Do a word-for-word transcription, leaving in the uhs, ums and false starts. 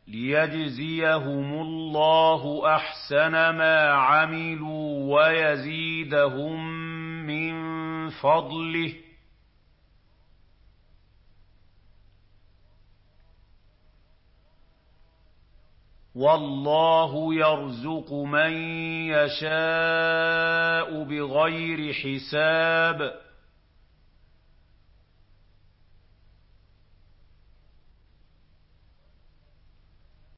لِيَجْزِيَهُمُ اللَّهُ أَحْسَنَ مَا عَمِلُوا وَيَزِيدَهُم مِّن فَضْلِهِ ۗ وَاللَّهُ يَرْزُقُ مَن يَشَاءُ بِغَيْرِ حِسَابٍ